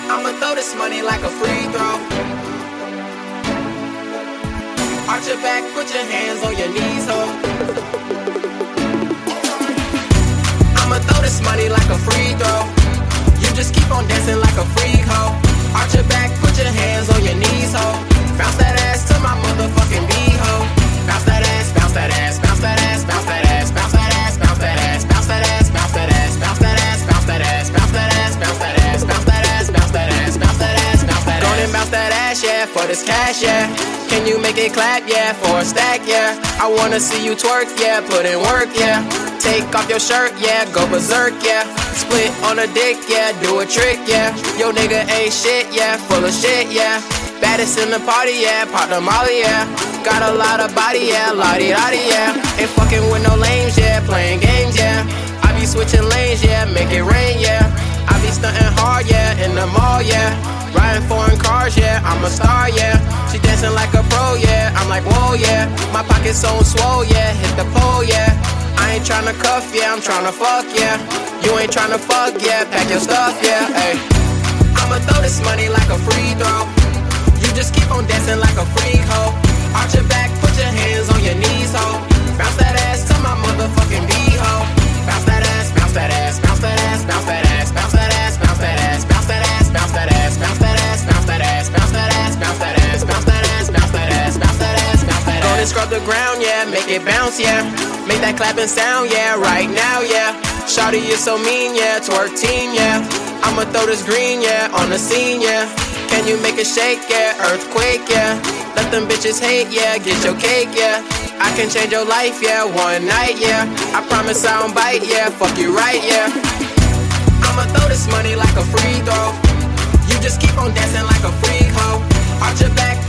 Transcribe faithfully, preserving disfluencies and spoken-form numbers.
I'ma throw this money like a free throw. Arch your back, put your hands on your knees, ho. I'ma throw this money like a free throw. You just keep on dancing like a freak, ho. Arch your back, put your hands on your knees, ho. Bounce that ass to my motherfucking beat, ho. Bounce that ass, bounce that ass, bounce that ass, bounce that ass, bounce that ass, bounce that ass, bounce that ass, bounce that ass, bounce that ass, bounce that ass, bounce that ass, bounce that ass, bounce that ass, bounce that ass, bounce that ass, bounce that ass. Go and bounce that ass, yeah, for this cash, yeah. Can you make it clap, yeah, for a stack, yeah? I wanna see you twerk, yeah, put in work, yeah. Take off your shirt, yeah, go berserk, yeah. Split on a dick, yeah, do a trick, yeah. Yo nigga ain't shit, yeah, full of shit, yeah. Baddest in the party, yeah, pop the molly, yeah. Got a lot of body, yeah, lottie lottie, yeah. Ain't fucking with no lames, yeah, playing games, yeah. I be switching lanes, yeah, make it rain, yeah. I be stunting hard, yeah, in the mall, yeah. Riding foreign cars, yeah, I'm a star, yeah. She dancing like a pro, yeah, I'm like, whoa, yeah. My pocket's so swole, yeah, hit the pole, yeah. I ain't tryna cuff, yeah, I'm tryna fuck, yeah. You ain't tryna fuck, yeah, pack your stuff, yeah, ayy. I'ma throw this money like a free throw. You just keep on dancing like a freak, ho. Arch your back, put your hands on your knees, ho. Bounce that ass to my motherfucking beat, ho. Bounce that ass, bounce that ass, bounce that ass, bounce that ass, bounce that ass, bounce that ass, bounce that ass, bounce that ass, bounce that ass, bounce that ass, bounce that ass, bounce that ass, bounce that ass, bounce that ass, bounce that ass, bounce that ass. Go and scrub the ground, yeah, make it bounce, yeah. Make that clapping sound, yeah, right now, yeah. Shawty, you're so mean, yeah, twerk team, yeah. I'ma throw this green, yeah, on the scene, yeah. Can you make it shake, yeah, earthquake, yeah. Let them bitches hate, yeah, get your cake, yeah. I can change your life, yeah, one night, yeah. I promise I don't bite, yeah, fuck you right, yeah. I'ma throw this money like a free throw. You just keep on dancing like a freak, ho. Arch your back,